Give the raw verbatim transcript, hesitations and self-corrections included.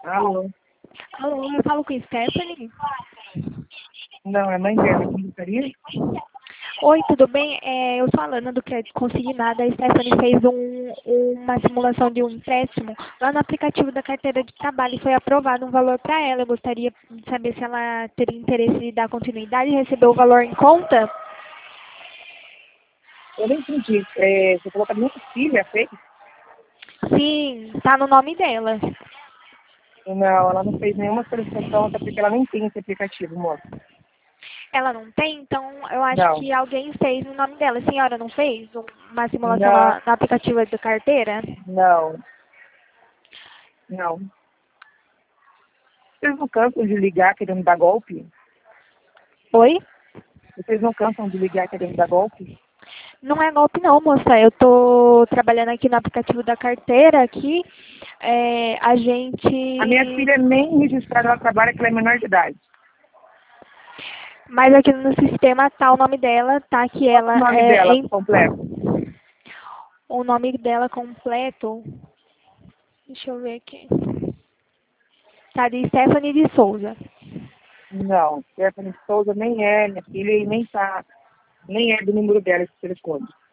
Alô? Alô, eu falo com a Stephanie? Não, é mãe dela. Quem gostaria? Oi, tudo bem? É, eu sou a Alana do Crédito Consignado. A Stephanie fez um, uma simulação de um empréstimo lá no aplicativo da carteira de trabalho e foi aprovado um valor para ela. Eu gostaria de saber se ela teria interesse em dar continuidade e receber o valor em conta. Eu nem entendi. É, você falou que a minha filha fez? Sim, está no nome dela. Não, ela não fez nenhuma solicitação, até porque ela nem tem esse aplicativo, moça. Ela não tem, então eu acho Não. que alguém fez no nome dela. A senhora não fez uma simulação Não, no, no aplicativo da carteira? não, não. Vocês não cansam de ligar querendo dar golpe? Oi? Vocês não cansam de ligar querendo dar golpe? Não é golpe não, moça. Eu tô trabalhando aqui no aplicativo da carteira aqui. É, a gente. A minha filha nem registrada, ela trabalha, que ela é menor de idade. Mas aqui no sistema tá o nome dela, tá que Qual é o ela nome é dela em... completo? o nome dela completo. Deixa eu ver aqui. Tá de Stephanie de Souza. Não, Stephanie Souza nem é minha filha e nem tá, nem é do número dela esse telefone.